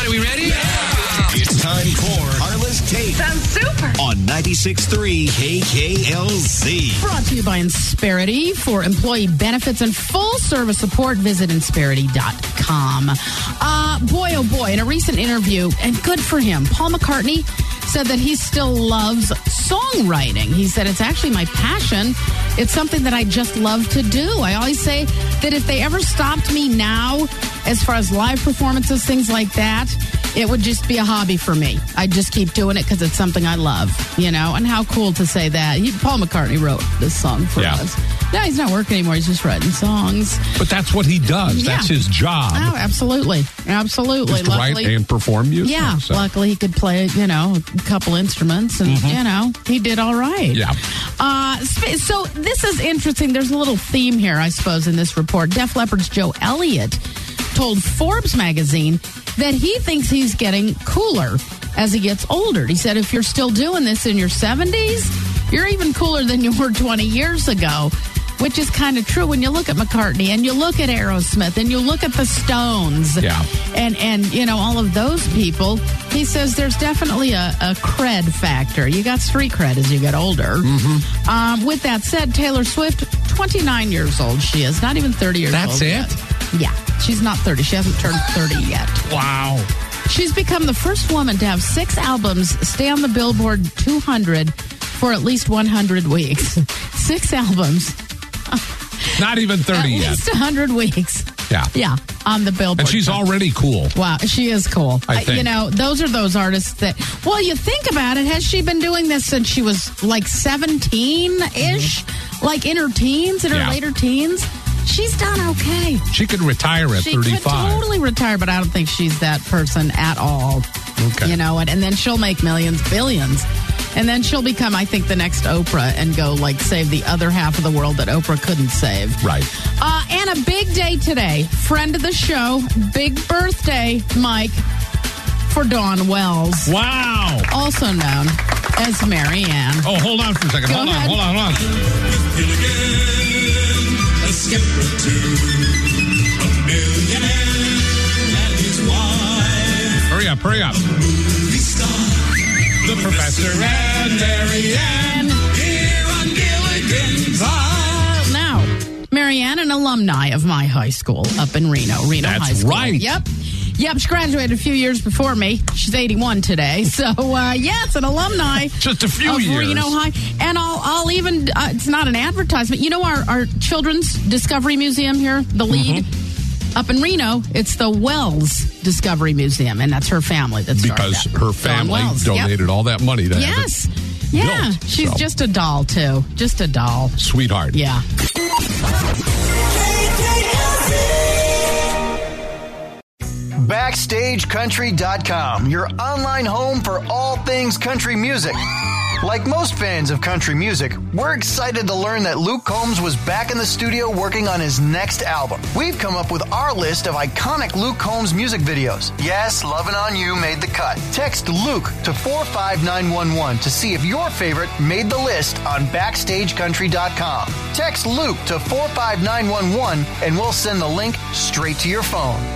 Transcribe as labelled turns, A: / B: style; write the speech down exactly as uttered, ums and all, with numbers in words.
A: everybody. We ready?
B: Yeah. It's time for Carla's Take.
C: Sounds super.
B: On ninety-six point three K K L Z.
D: Brought to you by Insperity. For employee benefits and full service support, visit Insperity dot com. Uh, boy, oh boy, in a recent interview, and good for him, Paul McCartney said that he still loves songwriting. He said, it's actually my passion. It's something that I just love to do. I always say that if they ever stopped me now, as far as live performances, things like that, it would just be a hobby for me. I'd just keep doing it because it's something I love, you know? And how cool to say that. He, Paul McCartnney wrote this song for
E: yeah.
D: us. No, he's not working anymore. He's just writing songs.
E: But that's what he does.
D: Yeah.
E: That's his job.
D: Oh, absolutely. Absolutely.
E: Just to write and perform music.
D: Yeah.
E: So.
D: Luckily, he could play, you know, a couple instruments, and,
E: mm-hmm.
D: you know, he did all right.
E: Yeah.
D: Uh, so this is interesting. There's a little theme here, I suppose, in this report. Def Leppard's Joe Elliott told Forbes magazine that he thinks he's getting cooler as he gets older. He said, if you're still doing this in your seventies, you're even cooler than you were twenty years ago, which is kind of true when you look at McCartney and you look at Aerosmith and you look at the Stones
E: yeah.
D: and, and, you know, all of those people. He says there's definitely a, a cred factor. You got street cred as you get older.
E: Mm-hmm.
D: Um, with that said, Taylor Swift, twenty-nine years old she is, not even thirty years
E: That's
D: old
E: it?
D: yet. Yeah, she's not thirty. She hasn't turned thirty yet.
E: Wow.
D: She's become the first woman to have six albums stay on the Billboard two hundred for at least one hundred weeks. Six albums.
E: Not even thirty
D: at
E: yet.
D: At least one hundred weeks.
E: Yeah.
D: Yeah, on the Billboard.
E: And she's already cool.
D: Wow, she is cool.
E: I think.
D: You know, those are those artists that, well, you think about it, has she been doing this since she was like seventeen-ish? Mm-hmm. Like in her teens, in her
E: yeah.
D: later teens? She's done okay.
E: She could retire at
D: she
E: thirty-five.
D: She could totally retire, but I don't think she's that person at all.
E: Okay.
D: You know, and, and then she'll make millions, billions. And then she'll become, I think, the next Oprah and go, like, save the other half of the world that Oprah couldn't save.
E: Right.
D: Uh, and a big day today. Friend of the show, big birthday, Mike, for Dawn Wells.
E: Wow.
D: Also known as Mary Ann.
E: Oh, hold on for a second.
D: Go
E: hold
D: ahead.
E: on, hold on, hold on.
F: A skipper to a millionaire and his wife.
E: Hurry up, hurry up.
F: Movie star, the professor and Mary Ann here on Gilligan's Island.
D: Now, Mary Ann, an alumni of my high school up in Reno. Reno
E: That's
D: High School.
E: right.
D: Yep. Yep, she graduated a few years before me. She's eighty-one today. So, uh, yeah, it's an alumni.
E: Just a few
D: of
E: years.
D: Reno High. And I'll, I'll even, uh, it's not an advertisement. You know our, our Children's Discovery Museum here, the lead? Mm-hmm. Up in Reno, it's the Wells Discovery Museum, and that's her family that started
E: Because
D: that.
E: her family
D: Wells.
E: donated
D: Yep.
E: all that money to
D: Yes.
E: have it
D: Yeah.
E: built,
D: She's
E: so.
D: just a doll, too. Just a doll.
E: Sweetheart.
D: Yeah.
G: Backstage Country dot com, your online home for all things country music. Like most fans of country music, we're excited to learn that Luke Combs was back in the studio working on his next album. We've come up with our list of iconic Luke Combs music videos. Yes, Lovin' On You made the cut. Text Luke to four five nine one one to see if your favorite made the list on Backstage Country dot com. Text Luke to four five nine one one and we'll send the link straight to your phone.